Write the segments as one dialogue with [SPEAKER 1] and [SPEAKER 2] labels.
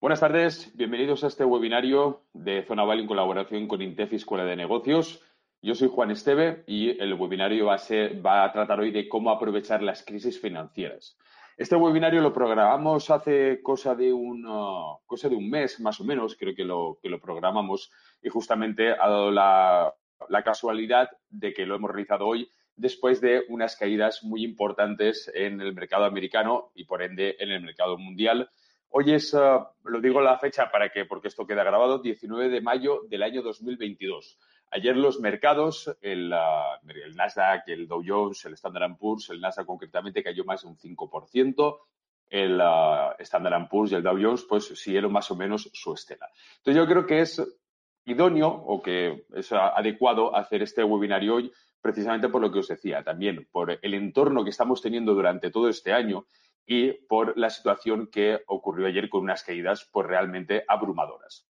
[SPEAKER 1] Buenas tardes, bienvenidos a este webinario de Zona Valley en colaboración con Intefi Escuela de Negocios. Yo soy Juan Esteve y el webinario va a tratar hoy de cómo aprovechar las crisis financieras. Este webinario lo programamos hace cosa de un mes más o menos, creo que lo programamos, y justamente ha dado la casualidad de que lo hemos realizado hoy después de unas caídas muy importantes en el mercado americano y por ende en el mercado mundial. Hoy lo digo la fecha porque esto queda grabado, 19 de mayo del año 2022. Ayer los mercados, el Nasdaq, el Dow Jones, el Standard & Poor's, el Nasdaq concretamente cayó más de un 5%, el Standard & Poor's y el Dow Jones pues siguieron más o menos su estela. Entonces yo creo que es idóneo o que es adecuado hacer este webinario hoy precisamente por lo que os decía, también por el entorno que estamos teniendo durante todo este año y por la situación que ocurrió ayer con unas caídas pues realmente abrumadoras.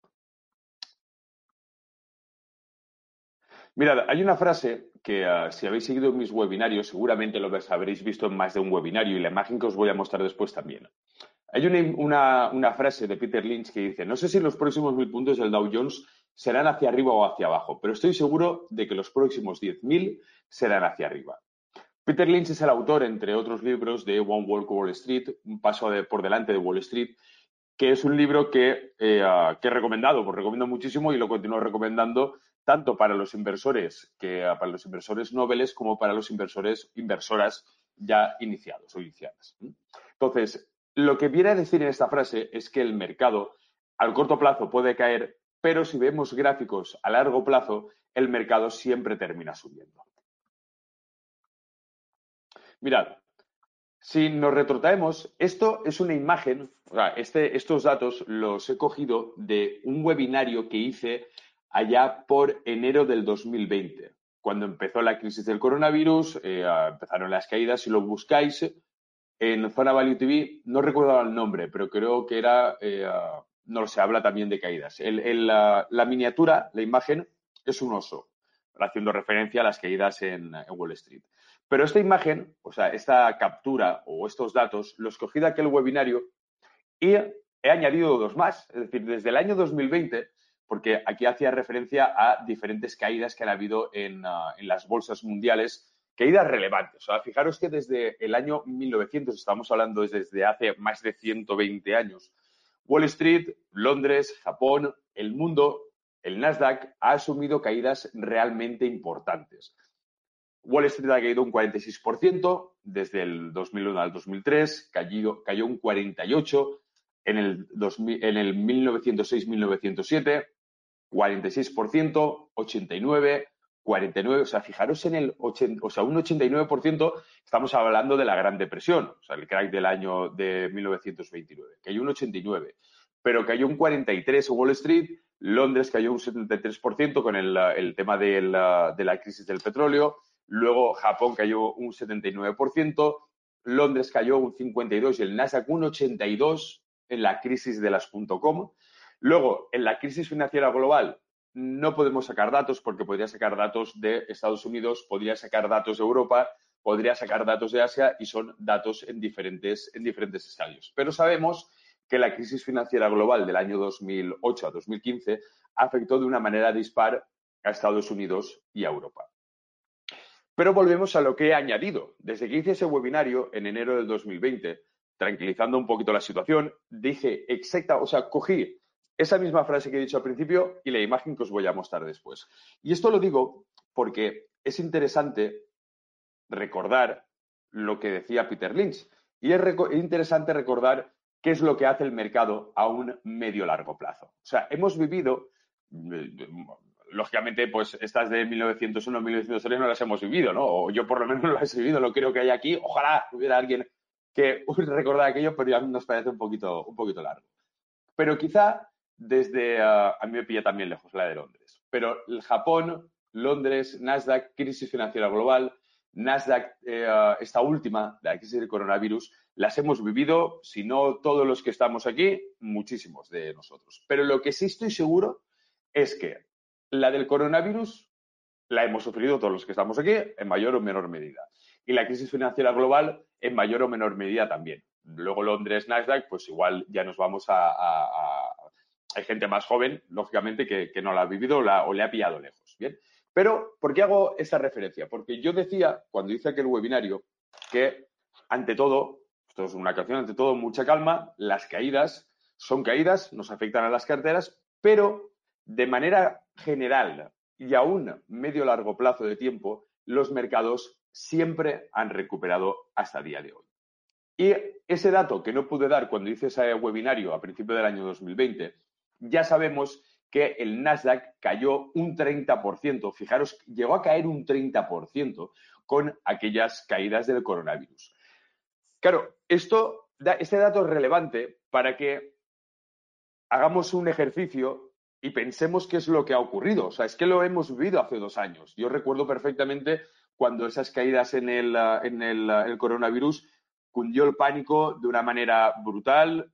[SPEAKER 1] Mirad, hay una frase que si habéis seguido mis webinarios seguramente lo habréis visto en más de un webinario y la imagen que os voy a mostrar después también. Hay una frase de Peter Lynch que dice, no sé si los próximos 1000 puntos del Dow Jones serán hacia arriba o hacia abajo, pero estoy seguro de que los próximos 10.000 serán hacia arriba. Peter Lynch es el autor, entre otros libros, de One Walk Wall Street, un paso por delante de Wall Street, que es un libro que he recomendado, pues recomiendo muchísimo y lo continúo recomendando tanto para los inversores, para los inversores noveles como para los inversoras ya iniciados o iniciadas. Entonces, lo que viene a decir en esta frase es que el mercado al corto plazo puede caer, pero si vemos gráficos a largo plazo, el mercado siempre termina subiendo. Mirad, si nos retrotraemos, esto es una imagen, o sea, estos datos los he cogido de un webinario que hice allá por enero del 2020, cuando empezó la crisis del coronavirus, empezaron las caídas. Si lo buscáis en Zona Value TV, no recuerdo el nombre, pero creo que era, no lo sé, habla también de caídas. La miniatura, la imagen, es un oso, haciendo referencia a las caídas en Wall Street. Pero esta imagen, o sea, esta captura o estos datos, los cogí de aquel webinario y he añadido dos más. Es decir, desde el año 2020, porque aquí hacía referencia a diferentes caídas que han habido en las bolsas mundiales, caídas relevantes. O sea, fijaros que desde el año 1900, estamos hablando desde hace más de 120 años, Wall Street, Londres, Japón, el mundo, el Nasdaq ha asumido caídas realmente importantes. Wall Street ha caído un 46% desde el 2001 al 2003, cayó un 48% en el 1906-1907, 46%, 89%, 49%. O sea, fijaros en un 89%, estamos hablando de la Gran Depresión, o sea, el crack del año de 1929. Cayó un 89%, pero cayó un 43% en Wall Street. Londres cayó un 73% con el tema de la crisis del petróleo. Luego Japón cayó un 79%, Londres cayó un 52% y el Nasdaq un 82% en la crisis de las .com. Luego, en la crisis financiera global, no podemos sacar datos porque podría sacar datos de Estados Unidos, podría sacar datos de Europa, podría sacar datos de Asia y son datos en diferentes estadios. Pero sabemos que la crisis financiera global del año 2008 a 2015 afectó de una manera dispar a Estados Unidos y a Europa. Pero volvemos a lo que he añadido. Desde que hice ese webinario en enero del 2020, tranquilizando un poquito la situación, dije cogí esa misma frase que he dicho al principio y la imagen que os voy a mostrar después. Y esto lo digo porque es interesante recordar lo que decía Peter Lynch y es interesante recordar qué es lo que hace el mercado a un medio-largo plazo. O sea, hemos vivido, lógicamente, pues estas de 1901, 1903 no las hemos vivido, ¿no? O yo por lo menos no las he vivido, no creo que haya aquí. Ojalá hubiera alguien que recordara aquello, pero ya nos parece un poquito largo. Pero quizá a mí me pilla también lejos la de Londres. Pero el Japón, Londres, Nasdaq, crisis financiera global, Nasdaq, esta última, la crisis del coronavirus, las hemos vivido, si no todos los que estamos aquí, muchísimos de nosotros. Pero lo que sí estoy seguro es que la del coronavirus la hemos sufrido todos los que estamos aquí en mayor o menor medida. Y la crisis financiera global en mayor o menor medida también. Luego Londres, Nasdaq, pues igual ya nos vamos hay gente más joven, lógicamente, que no la ha vivido o le ha pillado lejos. Bien. Pero, ¿por qué hago esta referencia? Porque yo decía, cuando hice aquel webinario, que ante todo, esto es una canción, ante todo, mucha calma, las caídas son caídas, nos afectan a las carteras, pero de manera general y a un medio largo plazo de tiempo, los mercados siempre han recuperado hasta el día de hoy. Y ese dato que no pude dar cuando hice ese webinario a principios del año 2020, ya sabemos que el Nasdaq cayó un 30%. Fijaros, llegó a caer un 30% con aquellas caídas del coronavirus. Claro, este dato es relevante para que hagamos un ejercicio y pensemos qué es lo que ha ocurrido. O sea, es que lo hemos vivido hace 2 años. Yo recuerdo perfectamente cuando esas caídas en el coronavirus cundió el pánico de una manera brutal.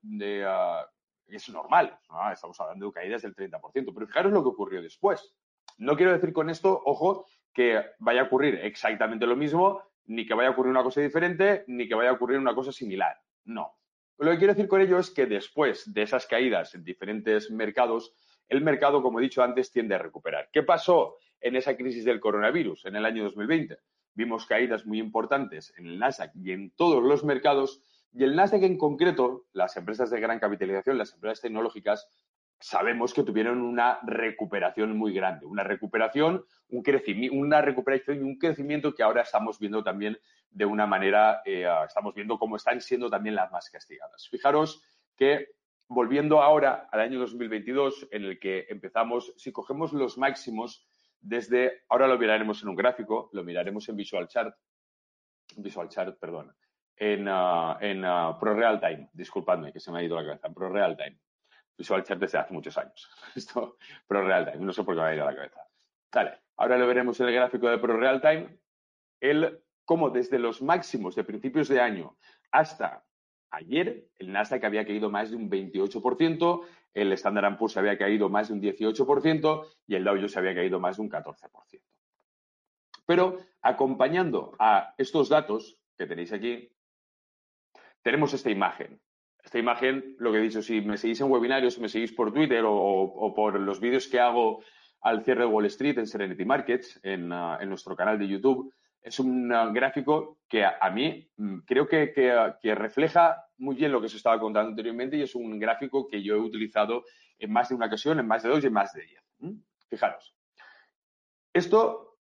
[SPEAKER 1] Es normal, ¿no? Estamos hablando de caídas del 30%. Pero fijaros lo que ocurrió después. No quiero decir con esto, ojo, que vaya a ocurrir exactamente lo mismo, ni que vaya a ocurrir una cosa diferente, ni que vaya a ocurrir una cosa similar. No. Lo que quiero decir con ello es que después de esas caídas en diferentes mercados, el mercado, como he dicho antes, tiende a recuperar. ¿Qué pasó en esa crisis del coronavirus en el año 2020? Vimos caídas muy importantes en el Nasdaq y en todos los mercados, y el Nasdaq en concreto, las empresas de gran capitalización, las empresas tecnológicas, sabemos que tuvieron una recuperación muy grande, una recuperación y un crecimiento que ahora estamos viendo también de una manera, estamos viendo cómo están siendo también las más castigadas. Fijaros que volviendo ahora al año 2022, en el que empezamos, si cogemos los máximos ahora lo miraremos en un gráfico, lo miraremos en Visual Chart, perdón, en Pro Real Time, disculpadme que se me ha ido la cabeza, en Pro Real Time. Visual Chart desde hace muchos años. Esto, Pro Real Time, no sé por qué me ha ido a la cabeza. Vale, ahora lo veremos en el gráfico de Pro Real Time, cómo desde los máximos de principios de año hasta ayer, el Nasdaq había caído más de un 28%, el Standard & Poor's había caído más de un 18% y el Dow Jones había caído más de un 14%. Pero acompañando a estos datos que tenéis aquí, tenemos esta imagen. Esta imagen, lo que he dicho, si me seguís en webinarios, si me seguís por Twitter o por los vídeos que hago al cierre de Wall Street en Serenity Markets, en nuestro canal de YouTube, es un gráfico que a mí creo que refleja muy bien lo que os estaba contando anteriormente y es un gráfico que yo he utilizado en más de una ocasión, en más de 2 y en más de 10. Fijaros. Esto,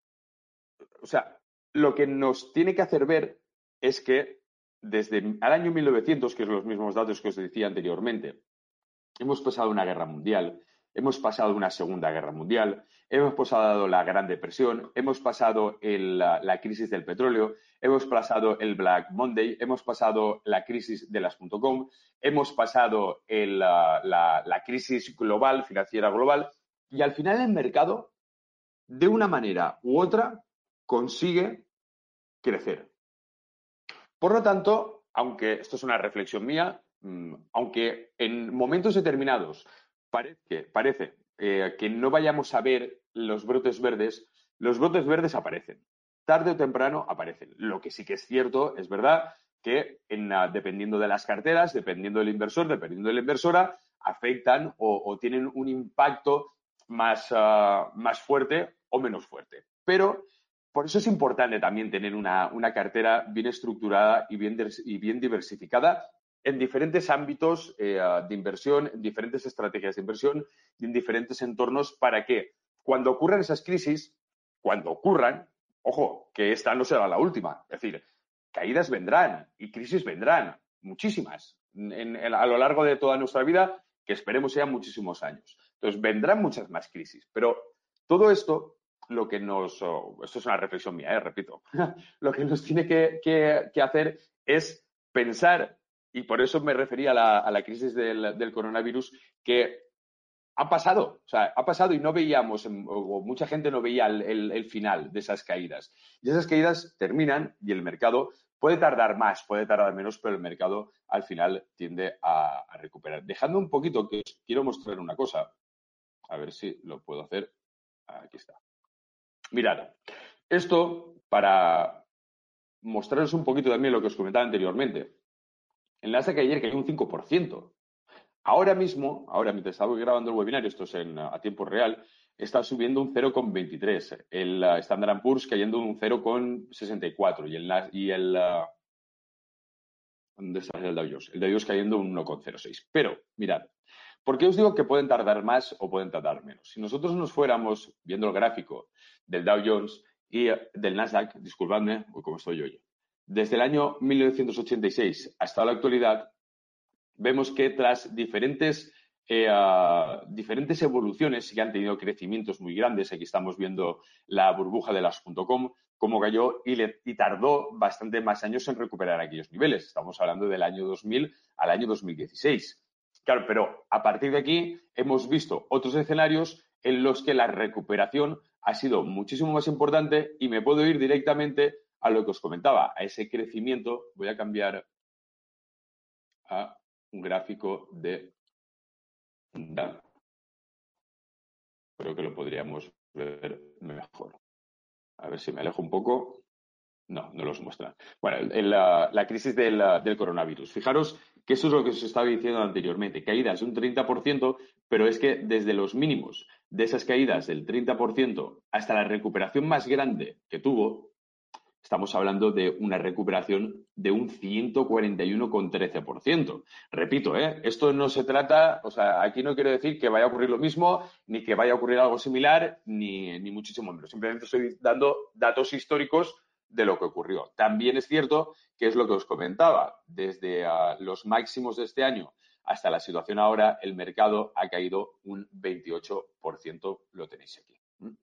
[SPEAKER 1] o sea, lo que nos tiene que hacer ver es que desde el año 1900, que son los mismos datos que os decía anteriormente, hemos pasado una guerra mundial, hemos pasado una segunda guerra mundial, hemos pasado la Gran Depresión, hemos pasado la crisis del petróleo, hemos pasado el Black Monday, hemos pasado la crisis de las .com, hemos pasado la crisis global, financiera global, y al final el mercado, de una manera u otra, consigue crecer. Por lo tanto, aunque esto es una reflexión mía, aunque en momentos determinados parece que no vayamos a ver los brotes verdes aparecen. Tarde o temprano aparecen. Lo que sí que es cierto, es verdad, que dependiendo de las carteras, dependiendo del inversor, dependiendo de la inversora, afectan o tienen un impacto más fuerte o menos fuerte. Pero por eso es importante también tener una cartera bien estructurada y bien diversificada en diferentes ámbitos de inversión, en diferentes estrategias de inversión y en diferentes entornos para que cuando ocurran esas crisis, cuando ocurran, ojo, que esta no será la última. Es decir, caídas vendrán y crisis vendrán, muchísimas, a lo largo de toda nuestra vida, que esperemos sean muchísimos años. Entonces, vendrán muchas más crisis. Pero todo esto esto es una reflexión mía, repito, lo que nos tiene que hacer es pensar, y por eso me refería a la crisis del coronavirus, que ha pasado y no veíamos, o mucha gente no veía el final de esas caídas. Y esas caídas terminan y el mercado puede tardar más, puede tardar menos, pero el mercado al final tiende a recuperar. Dejando un poquito que os quiero mostrar una cosa, a ver si lo puedo hacer. Aquí está. Mirad, esto para mostraros un poquito también lo que os comentaba anteriormente. El Nasdaq ayer cayó un 5%. Ahora mismo, ahora mientras estaba grabando el webinar, esto es a tiempo real, está subiendo un 0,23. El Standard & Poor's cayendo un 0,64 ¿dónde está el Dow Jones? El Dow Jones cayendo un 1,06. Pero, mirad, ¿por qué os digo que pueden tardar más o pueden tardar menos? Si nosotros nos fuéramos viendo el gráfico del Dow Jones y del Nasdaq, disculpadme, como estoy yo, desde el año 1986 hasta la actualidad, vemos que tras diferentes evoluciones que han tenido crecimientos muy grandes, aquí estamos viendo la burbuja de las .com, cómo cayó y tardó bastante más años en recuperar aquellos niveles. Estamos hablando del año 2000 al año 2016. Claro, pero a partir de aquí hemos visto otros escenarios en los que la recuperación ha sido muchísimo más importante y me puedo ir directamente a lo que os comentaba, a ese crecimiento. Voy a cambiar a un gráfico de DAX. Creo que lo podríamos ver mejor. A ver si me alejo un poco. No, no los muestra. Bueno, la crisis del coronavirus. Fijaros que eso es lo que os estaba diciendo anteriormente. Caídas de un 30%, pero es que desde los mínimos de esas caídas del 30% hasta la recuperación más grande que tuvo, estamos hablando de una recuperación de un 141,13%. Repito, esto no se trata, o sea, aquí no quiero decir que vaya a ocurrir lo mismo, ni que vaya a ocurrir algo similar, ni muchísimo menos. Simplemente estoy dando datos históricos de lo que ocurrió. También es cierto que es lo que os comentaba, desde los máximos de este año hasta la situación ahora, el mercado ha caído un 28%, lo tenéis aquí.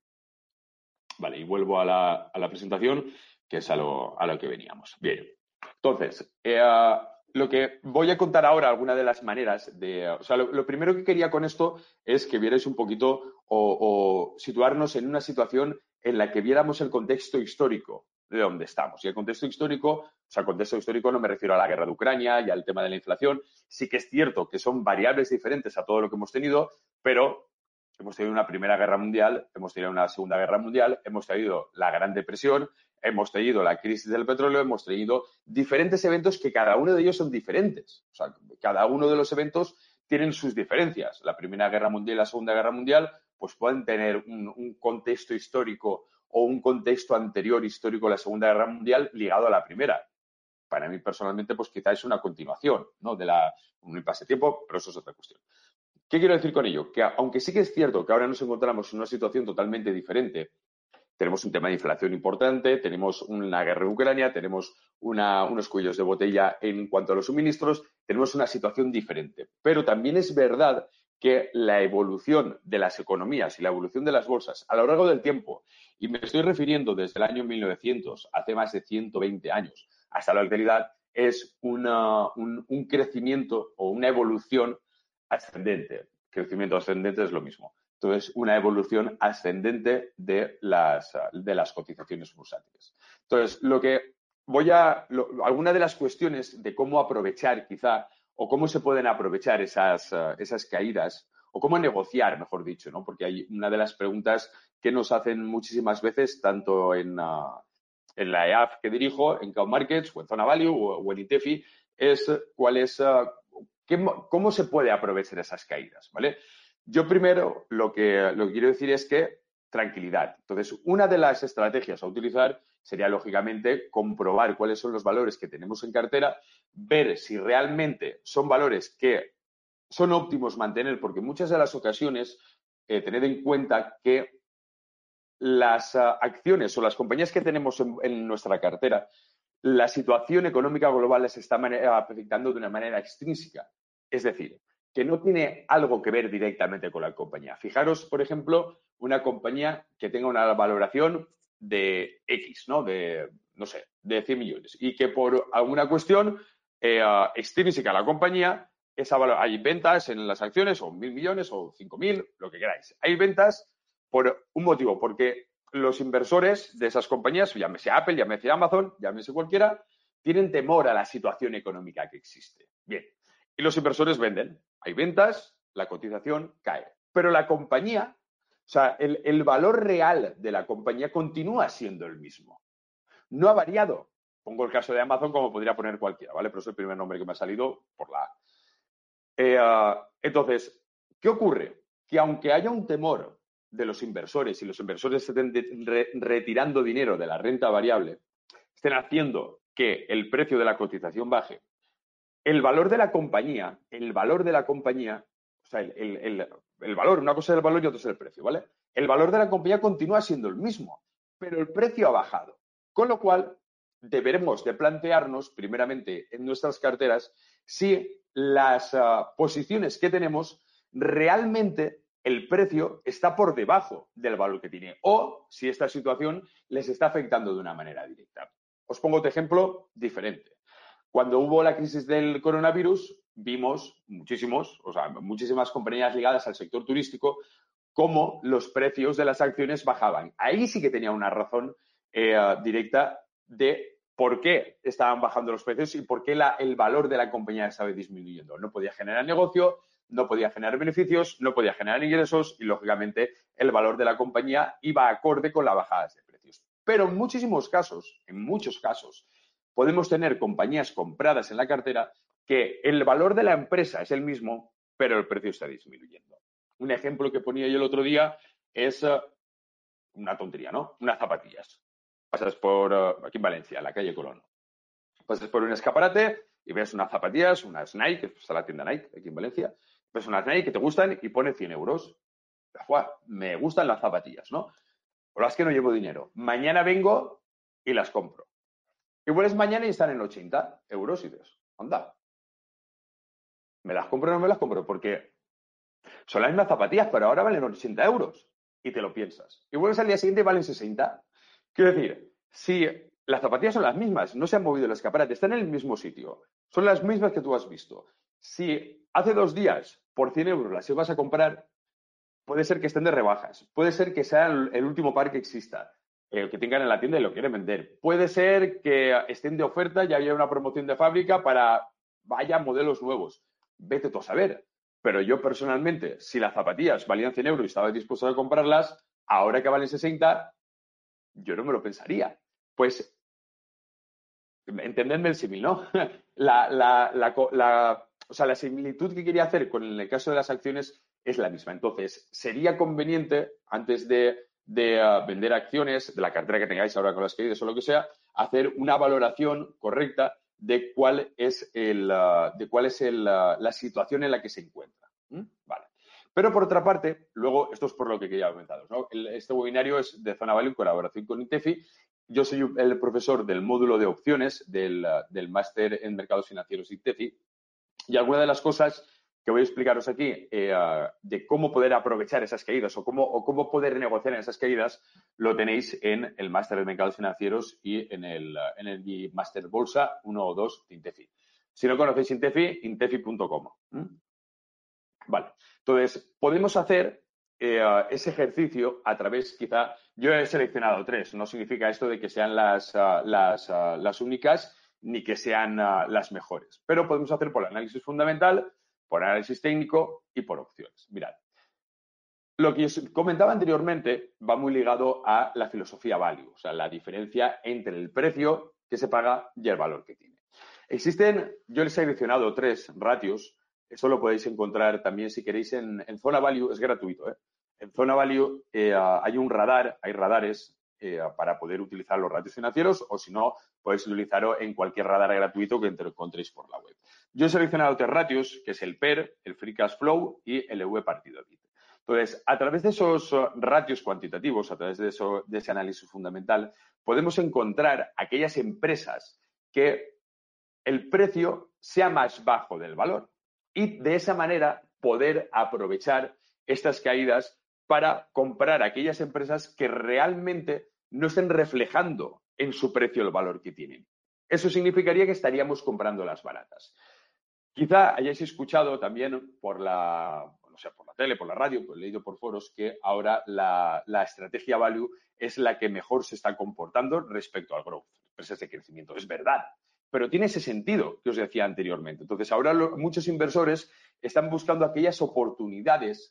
[SPEAKER 1] Vale, y vuelvo a la presentación, que es a lo que veníamos. Bien, entonces, lo que voy a contar ahora, alguna de las maneras de... O sea, lo primero que quería con esto es que vierais un poquito o situarnos en una situación en la que viéramos el contexto histórico de dónde estamos. Y el contexto histórico, o sea, contexto histórico no me refiero a la guerra de Ucrania y al tema de la inflación. Sí que es cierto que son variables diferentes a todo lo que hemos tenido, pero hemos tenido una Primera Guerra Mundial, hemos tenido una Segunda Guerra Mundial, hemos tenido la Gran Depresión, hemos tenido la crisis del petróleo, hemos tenido diferentes eventos que cada uno de ellos son diferentes. O sea, cada uno de los eventos tienen sus diferencias. La Primera Guerra Mundial y la Segunda Guerra Mundial pues pueden tener un contexto histórico o un contexto anterior histórico a la Segunda Guerra Mundial ligado a la Primera. Para mí personalmente pues quizá es una continuación, ¿no? de un pasatiempo, pero eso es otra cuestión. ¿Qué quiero decir con ello? Que aunque sí que es cierto que ahora nos encontramos en una situación totalmente diferente, tenemos un tema de inflación importante, tenemos una guerra en Ucrania, tenemos unos cuellos de botella en cuanto a los suministros, tenemos una situación diferente. Pero también es verdad que la evolución de las economías y la evolución de las bolsas a lo largo del tiempo, y me estoy refiriendo desde el año 1900, hace más de 120 años, hasta la actualidad, es un crecimiento o una evolución ascendente. Crecimiento ascendente es lo mismo. Entonces, una evolución ascendente de las cotizaciones bursátiles. Entonces, alguna de las cuestiones de cómo aprovechar quizá o cómo se pueden aprovechar esas caídas o cómo negociar, mejor dicho, ¿no? Porque hay una de las preguntas que nos hacen muchísimas veces, tanto en la EAF que dirijo, en Cow Markets o en Zona Value o en ITEFI, es cómo se puede aprovechar esas caídas, ¿vale? Yo primero lo que quiero decir es que tranquilidad. Entonces, una de las estrategias a utilizar sería, lógicamente, comprobar cuáles son los valores que tenemos en cartera, ver si realmente son valores que son óptimos mantener, porque en muchas de las ocasiones, tened en cuenta que las acciones o las compañías que tenemos en nuestra cartera, la situación económica global les está afectando de una manera extrínseca. Es decir, que no tiene algo que ver directamente con la compañía. Fijaros, por ejemplo, una compañía que tenga una valoración de X, ¿no? No sé, de 100 millones. Y que por alguna cuestión extrínseca a la compañía, hay ventas en las acciones, o 1.000 millones, o 5.000, lo que queráis. Hay ventas por un motivo, porque los inversores de esas compañías, llámese Apple, llámese Amazon, llámese cualquiera, tienen temor a la situación económica que existe. Bien, y los inversores venden. Hay ventas, la cotización cae. Pero la compañía, o sea, el valor real de la compañía continúa siendo el mismo. No ha variado. Pongo el caso de Amazon como podría poner cualquiera, ¿vale? Pero es el primer nombre que me ha salido por la A. Entonces, ¿qué ocurre? Que aunque haya un temor de los inversores y los inversores estén retirando dinero de la renta variable, estén haciendo que el precio de la cotización baje, el valor de la compañía, o sea, el valor, una cosa es el valor y otra es el precio, ¿vale? El valor de la compañía continúa siendo el mismo, pero el precio ha bajado. Con lo cual, deberemos de plantearnos, primeramente, en nuestras carteras, si las posiciones que tenemos realmente el precio está por debajo del valor que tiene o si esta situación les está afectando de una manera directa. Os pongo otro ejemplo diferente. Cuando hubo la crisis del coronavirus, vimos muchísimas compañías ligadas al sector turístico cómo los precios de las acciones bajaban. Ahí sí que tenía una razón directa de por qué estaban bajando los precios y por qué el valor de la compañía estaba disminuyendo. No podía generar negocio, no podía generar beneficios, no podía generar ingresos y, lógicamente, el valor de la compañía iba acorde con la bajada de precios. Pero en muchos casos, podemos tener compañías compradas en la cartera que el valor de la empresa es el mismo, pero el precio está disminuyendo. Un ejemplo que ponía yo el otro día es una tontería, ¿no? Unas zapatillas. Pasas por, aquí en Valencia, en la calle Colón. Pasas por un escaparate y ves unas zapatillas, unas Nike, está la tienda Nike aquí en Valencia, ves unas Nike que te gustan y pone 100 euros. Me gustan las zapatillas, ¿no? Pero es que no llevo dinero. Mañana vengo y las compro. Y vuelves mañana y están en 80 euros y dices, anda, ¿me las compro o no me las compro? Porque son las mismas zapatillas, pero ahora valen 80 euros. Y te lo piensas. Y vuelves al día siguiente y valen 60. Quiero decir, si las zapatillas son las mismas, no se han movido el escaparate, están en el mismo sitio, son las mismas que tú has visto. Si hace 2 días por 100 euros las ibas a comprar, puede ser que estén de rebajas, puede ser que sea el último par que exista, el que tengan en la tienda y lo quieren vender. Puede ser que estén de oferta y haya una promoción de fábrica para vaya modelos nuevos. Vete tú a saber. Pero yo personalmente, si las zapatillas valían 100 euros y estaba dispuesto a comprarlas, ahora que valen 60, yo no me lo pensaría. Pues, entendedme el símil, ¿no? O sea, la similitud que quería hacer con el caso de las acciones es la misma. Entonces, sería conveniente, antes de vender acciones de la cartera que tengáis ahora con las caídas o lo que sea, hacer una valoración correcta de cuál es la situación en la que se encuentra. Vale. Pero por otra parte, luego, esto es por lo que quería comentaros, ¿no? Este webinario es de Zona Value en colaboración con INTEFI. Yo soy el profesor del módulo de opciones del máster en mercados financieros INTEFI. Y alguna de las cosas que voy a explicaros aquí de cómo poder aprovechar esas caídas o cómo poder negociar en esas caídas lo tenéis en el máster de mercados financieros y en el máster bolsa 1 o 2 de INTEFI. Si no conocéis INTEFI, intefi.com. Vale. Entonces, podemos hacer ese ejercicio a través, quizá, yo he seleccionado 3, no significa esto de que sean las únicas ni que sean las mejores, pero podemos hacer por análisis fundamental, por análisis técnico y por opciones. Mirad, lo que os comentaba anteriormente va muy ligado a la filosofía value, o sea, la diferencia entre el precio que se paga y el valor que tiene. Yo les he seleccionado 3 ratios. Eso lo podéis encontrar también si queréis en Zona Value, es gratuito. En Zona Value hay radares para poder utilizar los ratios financieros o si no, podéis utilizarlo en cualquier radar gratuito que encontréis por la web. Yo he seleccionado 3 ratios, que es el PER, el Free Cash Flow y el EV partido BIT. Entonces, a través de esos ratios cuantitativos, a través de ese análisis fundamental, podemos encontrar aquellas empresas que el precio sea más bajo del valor y de esa manera poder aprovechar estas caídas para comprar aquellas empresas que realmente no estén reflejando en su precio el valor que tienen. Eso significaría que estaríamos comprando las baratas. Quizá hayáis escuchado también por la tele, por la radio, leído por foros, que ahora la estrategia value es la que mejor se está comportando respecto al growth, empresas de crecimiento. Es verdad, pero tiene ese sentido que os decía anteriormente. Entonces, ahora muchos inversores están buscando aquellas oportunidades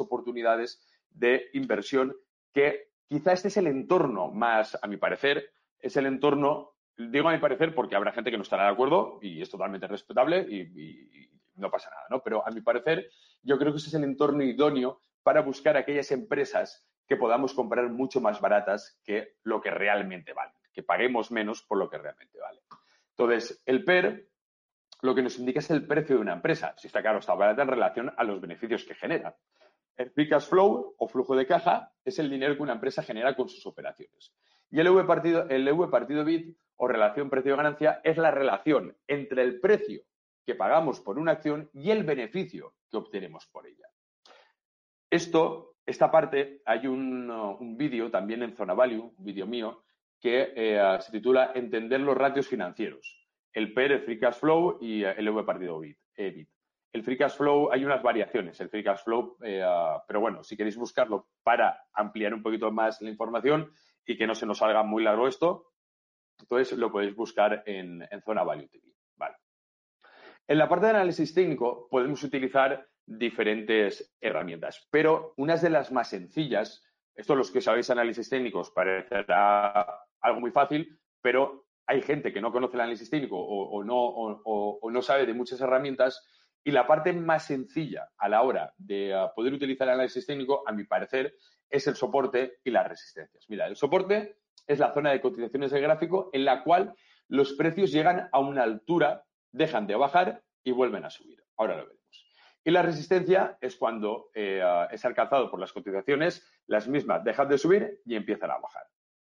[SPEAKER 1] de inversión que quizá este es el entorno más, a mi parecer, es el entorno digo a mi parecer porque habrá gente que no estará de acuerdo y es totalmente respetable y no pasa nada, ¿no? Pero a mi parecer yo creo que ese es el entorno idóneo para buscar aquellas empresas que podamos comprar mucho más baratas que lo que realmente valen, que paguemos menos por lo que realmente vale. Entonces, el PER lo que nos indica es el precio de una empresa, si está caro o está barata en relación a los beneficios que genera. El free cash flow o flujo de caja es el dinero que una empresa genera con sus operaciones. Y el EV partido bit o relación precio-ganancia es la relación entre el precio que pagamos por una acción y el beneficio que obtenemos por ella. Esta parte, hay un vídeo también en Zona Value, un vídeo mío, que se titula Entender los ratios financieros. El PER, el Free Cash Flow y el EV partido bit. El Free Cash Flow, hay unas variaciones, el Free Cash Flow, pero bueno, si queréis buscarlo para ampliar un poquito más la información y que no se nos salga muy largo esto, entonces lo podéis buscar en Zona Value TV. Vale. En la parte de análisis técnico podemos utilizar diferentes herramientas, pero unas de las más sencillas, esto los que sabéis análisis técnicos parecerá algo muy fácil, pero hay gente que no conoce el análisis técnico o no sabe de muchas herramientas y la parte más sencilla a la hora de poder utilizar el análisis técnico, a mi parecer, es el soporte y las resistencias. Mira, el soporte es la zona de cotizaciones del gráfico en la cual los precios llegan a una altura, dejan de bajar y vuelven a subir. Ahora lo veremos. Y la resistencia es cuando es alcanzado por las cotizaciones, las mismas dejan de subir y empiezan a bajar.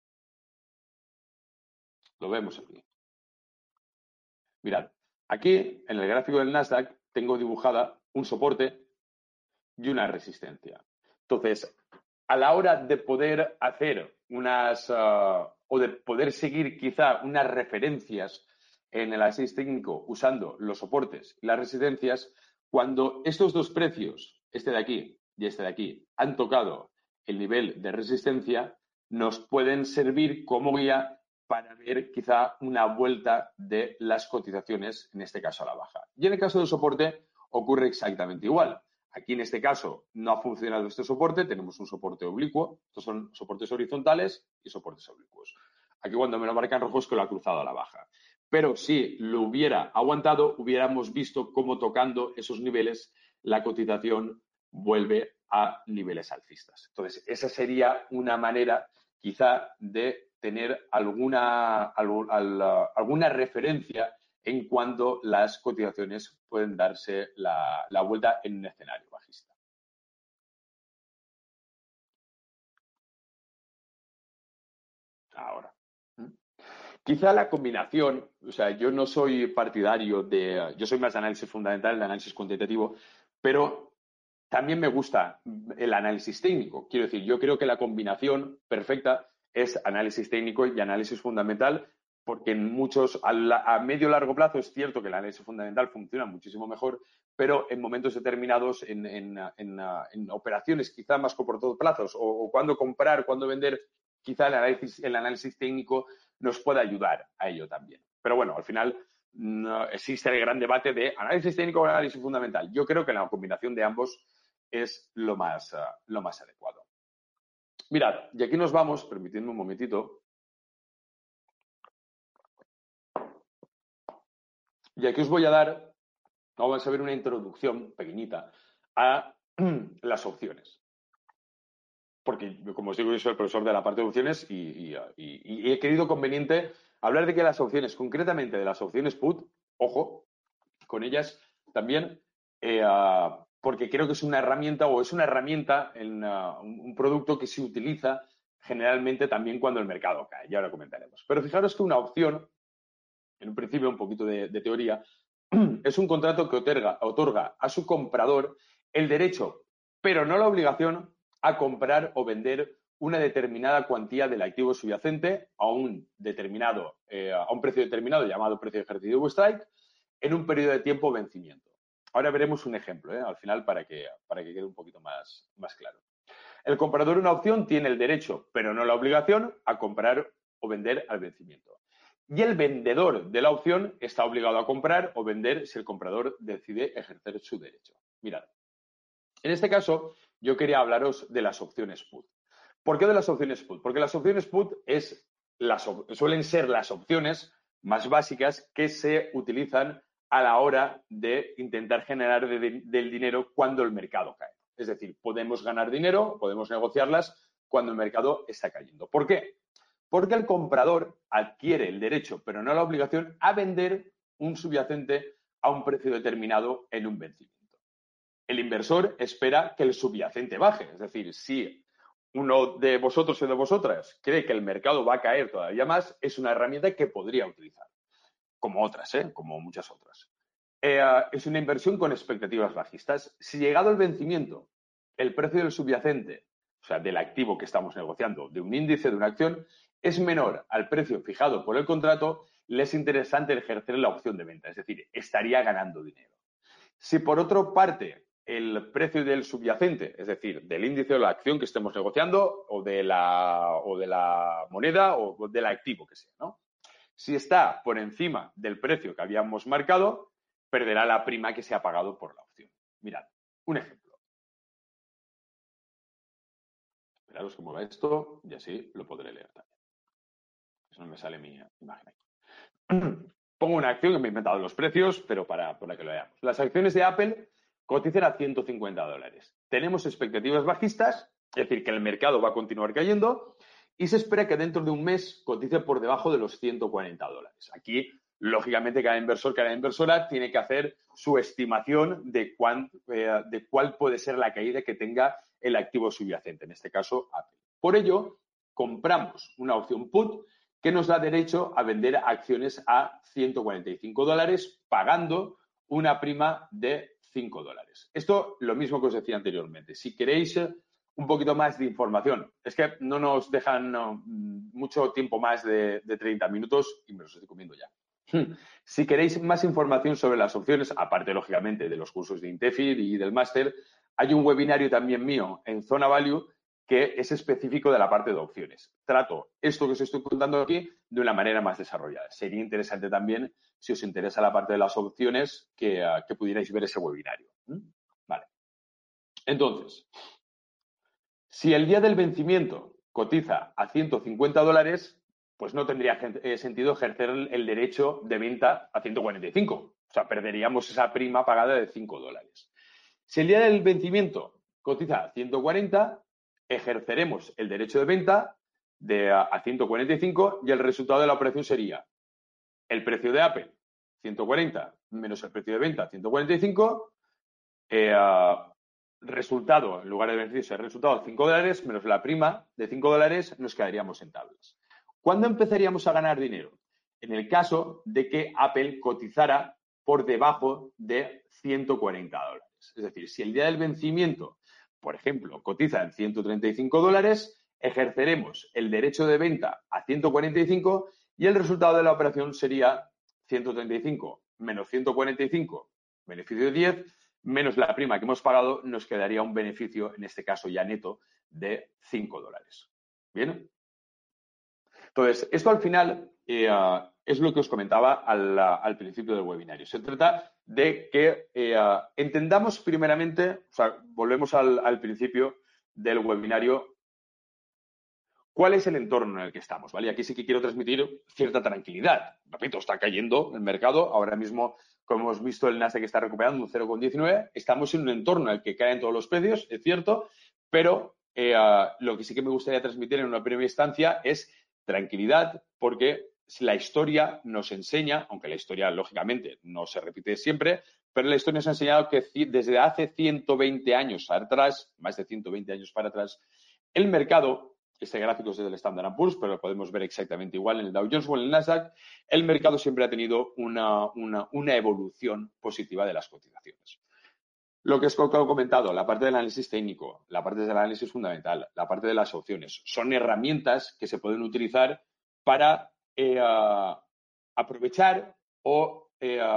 [SPEAKER 1] Lo vemos aquí. Mirad, aquí en el gráfico del Nasdaq tengo dibujada un soporte y una resistencia. Entonces, a la hora de poder hacer o de poder seguir quizá unas referencias en el análisis técnico usando los soportes y las resistencias, cuando estos dos precios, este de aquí y este de aquí, han tocado el nivel de resistencia, nos pueden servir como guía para ver quizá una vuelta de las cotizaciones, en este caso a la baja. Y en el caso del soporte ocurre exactamente igual. Aquí en este caso no ha funcionado este soporte, tenemos un soporte oblicuo, estos son soportes horizontales y soportes oblicuos. Aquí cuando me lo marcan rojo es que lo ha cruzado a la baja. Pero si lo hubiera aguantado, hubiéramos visto cómo tocando esos niveles la cotización vuelve a niveles alcistas. Entonces, esa sería una manera quizá de tener alguna referencia en cuanto las cotizaciones pueden darse la vuelta en un escenario bajista. Ahora. Quizá la combinación, o sea, yo no soy partidario yo soy más de análisis fundamental, de análisis cuantitativo, pero también me gusta el análisis técnico. Quiero decir, yo creo que la combinación perfecta es análisis técnico y análisis fundamental, porque en a medio largo plazo es cierto que el análisis fundamental funciona muchísimo mejor, pero en momentos determinados, en operaciones quizá más corto plazos, o cuándo comprar, cuándo vender, quizá el análisis técnico nos puede ayudar a ello también. Pero bueno, al final no existe el gran debate de análisis técnico o análisis fundamental. Yo creo que la combinación de ambos es lo más adecuado. Mirad, y aquí nos vamos, permitidme un momentito, y aquí os voy a dar, vamos a ver una introducción pequeñita a las opciones. Porque, como os digo, yo soy el profesor de la parte de opciones y he querido conveniente hablar de que las opciones, concretamente de las opciones put, ojo, con ellas también, porque creo que es una herramienta en un producto que se utiliza generalmente también cuando el mercado cae. Ya ahora comentaremos. Pero fijaros que una opción, en un principio un poquito de teoría, es un contrato que otorga a su comprador el derecho, pero no la obligación, a comprar o vender una determinada cuantía del activo subyacente a un precio determinado llamado precio de ejercicio o strike en un periodo de tiempo o vencimiento. Ahora veremos un ejemplo, al final, para que quede un poquito más claro. El comprador de una opción tiene el derecho, pero no la obligación, a comprar o vender al vencimiento. Y el vendedor de la opción está obligado a comprar o vender si el comprador decide ejercer su derecho. Mirad, en este caso yo quería hablaros de las opciones put. ¿Por qué de las opciones put? Porque las opciones put es suelen ser las opciones más básicas que se utilizan a la hora de intentar generar del dinero cuando el mercado cae. Es decir, podemos ganar dinero, podemos negociarlas cuando el mercado está cayendo. ¿Por qué? Porque el comprador adquiere el derecho, pero no la obligación, a vender un subyacente a un precio determinado en un vencimiento. El inversor espera que el subyacente baje. Es decir, si uno de vosotros o de vosotras cree que el mercado va a caer todavía más, es una herramienta que podría utilizar, como otras, como muchas otras. Es una inversión con expectativas bajistas. Si llegado el vencimiento, el precio del subyacente, o sea, del activo que estamos negociando, de un índice, de una acción, es menor al precio fijado por el contrato, le es interesante ejercer la opción de venta, es decir, estaría ganando dinero. Si por otra parte el precio del subyacente, es decir, del índice o la acción que estemos negociando o de la moneda o del activo que sea, ¿no? Si está por encima del precio que habíamos marcado, perderá la prima que se ha pagado por la opción. Mirad, un ejemplo. Esperaros que mueva esto y así lo podré leer también. Eso no me sale mi imagen aquí. Pongo una acción que me he inventado los precios, pero para que lo veamos. Las acciones de Apple cotizan a $150. Tenemos expectativas bajistas, es decir, que el mercado va a continuar cayendo y se espera que dentro de un mes cotice por debajo de los $140. Aquí, lógicamente, cada inversor, cada inversora tiene que hacer su estimación de cuál puede ser la caída que tenga el activo subyacente, en este caso Apple. Por ello, compramos una opción put que nos da derecho a vender acciones a $145, pagando una prima de $5. Esto, lo mismo que os decía anteriormente. Si queréis un poquito más de información, es que no nos dejan mucho tiempo más de 30 minutos y me los estoy comiendo ya. Si queréis más información sobre las opciones, aparte, lógicamente, de los cursos de Intefid y del máster, hay un webinario también mío en Zona Value que es específico de la parte de opciones. Trato esto que os estoy contando aquí de una manera más desarrollada. Sería interesante también, si os interesa la parte de las opciones, que pudierais ver ese webinario. Vale. Entonces, si el día del vencimiento cotiza a $150, pues no tendría sentido ejercer el derecho de venta a 145. O sea, perderíamos esa prima pagada de $5. Si el día del vencimiento cotiza a 140, ejerceremos el derecho de venta a 145 y el resultado de la operación sería el precio de Apple, 140, menos el precio de venta, 145, resultado, en lugar de beneficio, el resultado $5 menos la prima de $5, nos quedaríamos en tablas. ¿Cuándo empezaríamos a ganar dinero? En el caso de que Apple cotizara por debajo de $140. Es decir, si el día del vencimiento, por ejemplo, cotiza en $135, ejerceremos el derecho de venta a 145 y el resultado de la operación sería 135 menos 145, beneficio de 10, menos la prima que hemos pagado, nos quedaría un beneficio, en este caso ya neto, de $5. ¿Bien? Entonces, esto al final es lo que os comentaba al principio del webinario. Se trata de que entendamos primeramente, o sea, volvemos al principio del webinario, cuál es el entorno en el que estamos, ¿vale? Y aquí sí que quiero transmitir cierta tranquilidad. Repito, está cayendo el mercado. Ahora mismo, como hemos visto, el Nasdaq está recuperando un 0,19. Estamos en un entorno en el que caen todos los precios, es cierto, pero lo que sí que me gustaría transmitir en una primera instancia es tranquilidad, porque la historia nos enseña, aunque la historia, lógicamente, no se repite siempre, pero la historia nos ha enseñado que desde hace 120 años atrás, más de 120 años para atrás, el mercado, este gráfico es del Standard & Poor's, pero lo podemos ver exactamente igual en el Dow Jones o en el Nasdaq, el mercado siempre ha tenido una evolución positiva de las cotizaciones. Lo que os he comentado, la parte del análisis técnico, la parte del análisis fundamental, la parte de las opciones, son herramientas que se pueden utilizar para aprovechar o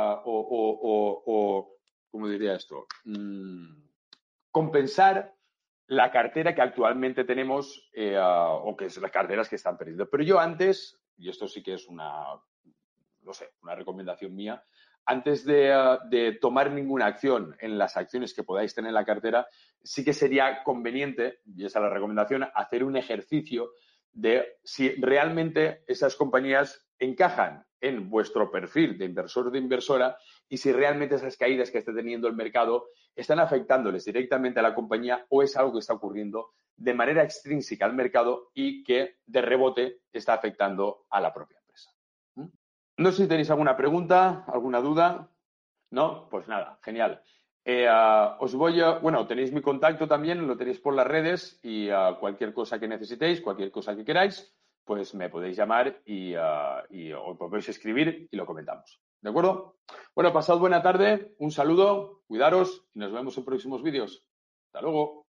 [SPEAKER 1] ¿cómo diría esto? Compensar la cartera que actualmente tenemos o que es las carteras que están perdiendo. Pero yo antes, y esto sí que es una recomendación mía, antes de tomar ninguna acción en las acciones que podáis tener en la cartera, sí que sería conveniente, y esa es la recomendación, hacer un ejercicio de si realmente esas compañías encajan en vuestro perfil de inversor o de inversora y si realmente esas caídas que esté teniendo el mercado están afectándoles directamente a la compañía o es algo que está ocurriendo de manera extrínseca al mercado y que de rebote está afectando a la propia empresa. No sé si tenéis alguna pregunta, alguna duda. ¿No? Pues nada, genial. Os voy a, bueno, tenéis mi contacto también, lo tenéis por las redes y cualquier cosa que necesitéis, cualquier cosa que queráis, pues me podéis llamar y os podéis escribir y lo comentamos. ¿De acuerdo? Bueno, pasad buena tarde, un saludo, cuidaros y nos vemos en próximos vídeos. Hasta luego.